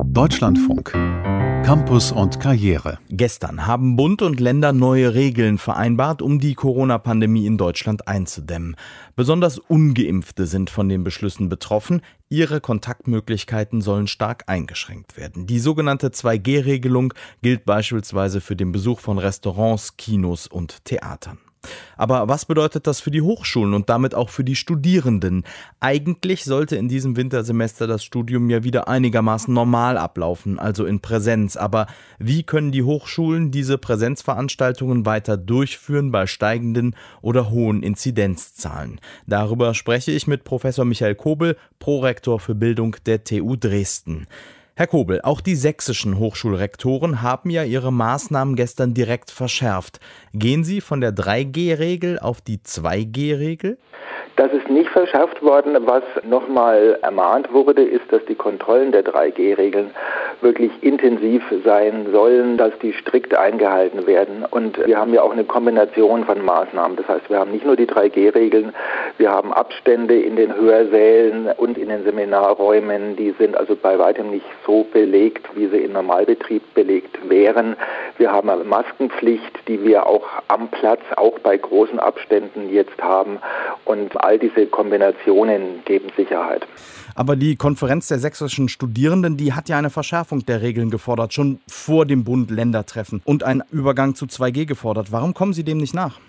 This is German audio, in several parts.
Deutschlandfunk. Campus und Karriere. Gestern haben Bund und Länder neue Regeln vereinbart, um die Corona-Pandemie in Deutschland einzudämmen. Besonders Ungeimpfte sind von den Beschlüssen betroffen. Ihre Kontaktmöglichkeiten sollen stark eingeschränkt werden. Die sogenannte 2G-Regelung gilt beispielsweise für den Besuch von Restaurants, Kinos und Theatern. Aber was bedeutet das für die Hochschulen und damit auch für die Studierenden? Eigentlich sollte in diesem Wintersemester das Studium ja wieder einigermaßen normal ablaufen, also in Präsenz. Aber wie können die Hochschulen diese Präsenzveranstaltungen weiter durchführen bei steigenden oder hohen Inzidenzzahlen? Darüber spreche ich mit Professor Michael Kobel, Prorektor für Bildung der TU Dresden. Herr Kobel, auch die sächsischen Hochschulrektoren haben ja ihre Maßnahmen gestern direkt verschärft. Gehen Sie von der 3G-Regel auf die 2G-Regel? Das ist nicht verschärft worden. Was nochmal ermahnt wurde, ist, dass die Kontrollen der 3G-Regeln wirklich intensiv sein sollen, dass die strikt eingehalten werden. Und wir haben ja auch eine Kombination von Maßnahmen. Das heißt, wir haben nicht nur die 3G-Regeln, wir haben Abstände in den Hörsälen und in den Seminarräumen. Die sind also bei weitem nicht so belegt, wie sie im Normalbetrieb belegt wären. Wir haben eine Maskenpflicht, die wir auch am Platz, auch bei großen Abständen jetzt haben. Und all diese Kombinationen geben Sicherheit. Aber die Konferenz der sächsischen Studierenden, die hat ja eine Verschärfung der Regeln gefordert, schon vor dem Bund-Länder-Treffen und einen Übergang zu 2G gefordert. Warum kommen Sie dem nicht nach?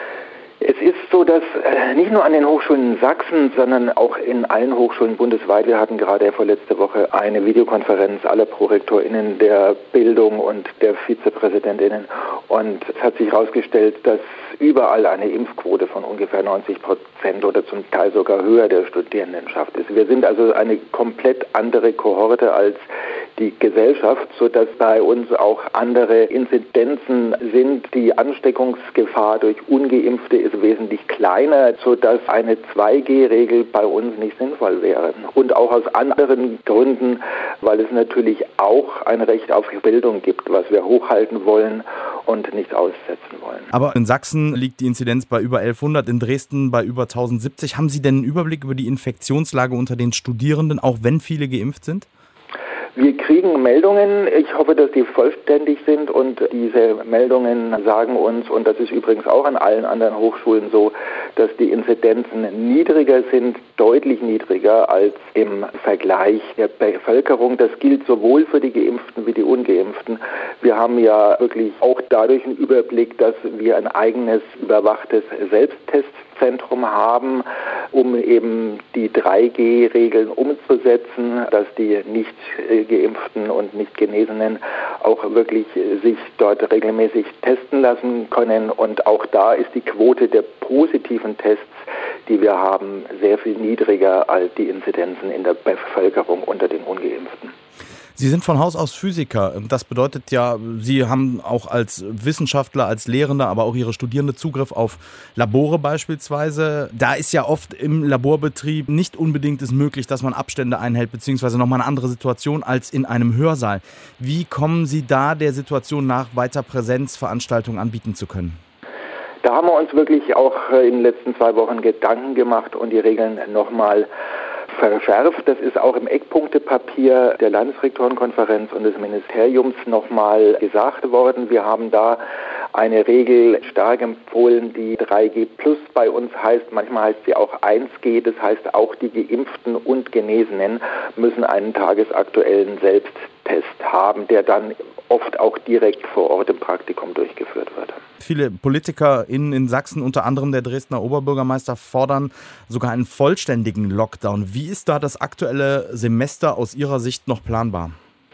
Es ist so, dass nicht nur an den Hochschulen in Sachsen, sondern auch in allen Hochschulen bundesweit, wir hatten gerade vorletzte Woche eine Videokonferenz aller ProrektorInnen der Bildung und der Vizepräsidentinnen, und es hat sich herausgestellt, dass überall eine Impfquote von ungefähr 90% oder zum Teil sogar höher der Studierendenschaft ist. Wir sind also eine komplett andere Kohorte als die Gesellschaft, sodass bei uns auch andere Inzidenzen sind. Die Ansteckungsgefahr durch Ungeimpfte ist wesentlich kleiner, sodass eine 2G-Regel bei uns nicht sinnvoll wäre. Und auch aus anderen Gründen, weil es natürlich auch ein Recht auf Bildung gibt, was wir hochhalten wollen und nicht aussetzen wollen. Aber in Sachsen liegt die Inzidenz bei über 1100, in Dresden bei über 1070. Haben Sie denn einen Überblick über die Infektionslage unter den Studierenden, auch wenn viele geimpft sind? Wir kriegen Meldungen, ich hoffe, dass die vollständig sind, und diese Meldungen sagen uns, und das ist übrigens auch an allen anderen Hochschulen so, dass die Inzidenzen niedriger sind, deutlich niedriger als im Vergleich der Bevölkerung. Das gilt sowohl für die Geimpften wie die Ungeimpften. Wir haben ja wirklich auch dadurch einen Überblick, dass wir ein eigenes überwachtes Selbsttestzentrum haben, um eben die 3G-Regeln umzusetzen, dass die nicht Geimpften und nicht Genesenen auch wirklich sich dort regelmäßig testen lassen können. Und auch da ist die Quote der positiven Tests, die wir haben, sehr viel niedriger als die Inzidenzen in der Bevölkerung unter den Ungeimpften. Sie sind von Haus aus Physiker. Das bedeutet ja, Sie haben auch als Wissenschaftler, als Lehrende, aber auch Ihre Studierende Zugriff auf Labore beispielsweise. Da ist ja oft im Laborbetrieb nicht unbedingt es möglich, dass man Abstände einhält, beziehungsweise nochmal eine andere Situation als in einem Hörsaal. Wie kommen Sie da der Situation nach, weiter Präsenzveranstaltungen anbieten zu können? Da haben wir uns wirklich auch in den letzten 2 Wochen Gedanken gemacht und die Regeln nochmal verschärft. Das ist auch im Eckpunktepapier der Landesrektorenkonferenz und des Ministeriums nochmal gesagt worden. Wir haben da eine Regel stark empfohlen, die 3G plus bei uns heißt. Manchmal heißt sie auch 1G. Das heißt, auch die Geimpften und Genesenen müssen einen tagesaktuellen Selbsttest haben, der dann oft auch direkt vor Ort im Praktikum durchgeführt wird. Viele PolitikerInnen in Sachsen, unter anderem der Dresdner Oberbürgermeister, fordern sogar einen vollständigen Lockdown. Wie ist da das aktuelle Semester aus Ihrer Sicht noch planbar?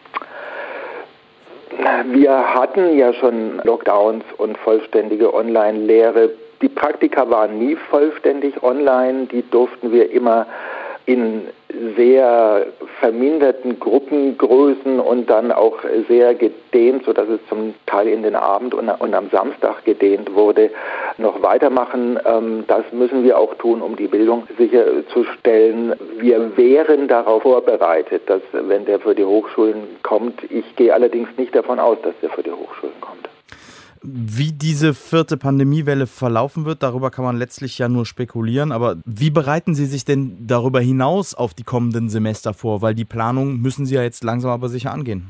Wir hatten ja schon Lockdowns und vollständige Online-Lehre. Die Praktika waren nie vollständig online. Die durften wir immer in sehr verminderten Gruppengrößen und dann auch sehr gedehnt, sodass es zum Teil in den Abend und am Samstag gedehnt wurde, noch weitermachen. Das müssen wir auch tun, um die Bildung sicherzustellen. Wir wären darauf vorbereitet, dass, wenn der für die Hochschulen kommt, ich gehe allerdings nicht davon aus, dass der für die Hochschulen kommt. Wie diese vierte Pandemiewelle verlaufen wird, darüber kann man letztlich ja nur spekulieren. Aber wie bereiten Sie sich denn darüber hinaus auf die kommenden Semester vor? Weil die Planung müssen Sie ja jetzt langsam aber sicher angehen.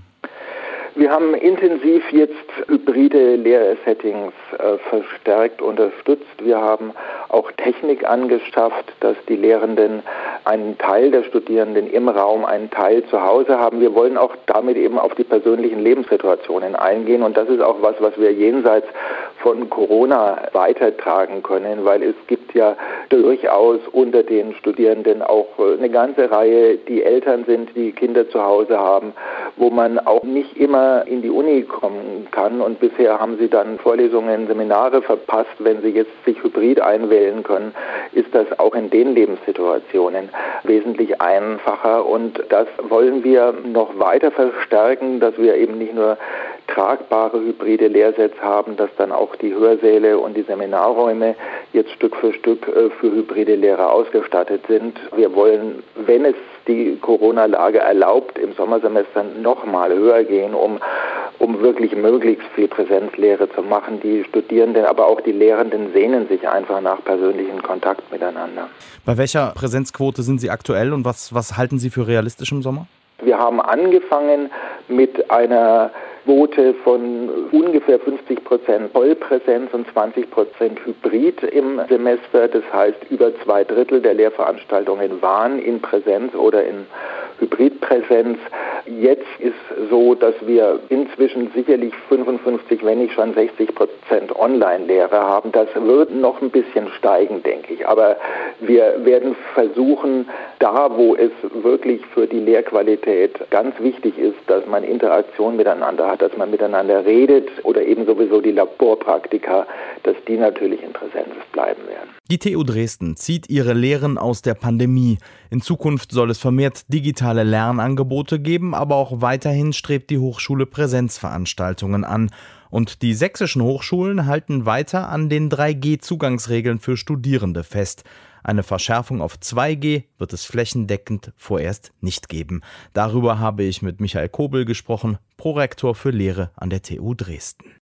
Wir haben intensiv jetzt hybride Lehrsettings verstärkt unterstützt. Wir haben auch Technik angeschafft, dass die Lehrenden einen Teil der Studierenden im Raum, einen Teil zu Hause haben. Wir wollen auch damit eben auf die persönlichen Lebenssituationen eingehen. Und das ist auch was wir jenseits von Corona weitertragen können, weil es gibt ja durchaus unter den Studierenden auch eine ganze Reihe, die Eltern sind, die Kinder zu Hause haben, wo man auch nicht immer in die Uni kommen kann. Und bisher haben sie dann Vorlesungen, Seminare verpasst. Wenn sie jetzt sich hybrid einwählen können, ist das auch in den Lebenssituationen wesentlich einfacher. Und das wollen wir noch weiter verstärken, dass wir eben nicht nur tragbare hybride Lehrsätze haben, dass dann auch die Hörsäle und die Seminarräume jetzt Stück für Stück für hybride Lehre ausgestattet sind. Wir wollen, wenn es die Corona-Lage erlaubt, im Sommersemester nochmal höher gehen, um wirklich möglichst viel Präsenzlehre zu machen. Die Studierenden, aber auch die Lehrenden sehnen sich einfach nach persönlichem Kontakt miteinander. Bei welcher Präsenzquote sind Sie aktuell und was halten Sie für realistisch im Sommer? Wir haben angefangen mit einer Quote von ungefähr 50% Vollpräsenz und 20% Hybrid im Semester. Das heißt, über 2/3 der Lehrveranstaltungen waren in Präsenz oder in Hybridpräsenz. Jetzt ist so, dass wir inzwischen sicherlich 55, wenn nicht schon 60% Online-Lehre haben. Das wird noch ein bisschen steigen, denke ich. Aber wir werden versuchen, da wo es wirklich für die Lehrqualität ganz wichtig ist, dass man Interaktion miteinander hat, dass man miteinander redet oder eben sowieso die Laborpraktika, dass die natürlich in Präsenz bleiben werden. Die TU Dresden zieht ihre Lehren aus der Pandemie. In Zukunft soll es vermehrt digitale Lernangebote geben, aber auch weiterhin strebt die Hochschule Präsenzveranstaltungen an. Und die sächsischen Hochschulen halten weiter an den 3G-Zugangsregeln für Studierende fest. Eine Verschärfung auf 2G wird es flächendeckend vorerst nicht geben. Darüber habe ich mit Michael Kobel gesprochen, Prorektor für Lehre an der TU Dresden.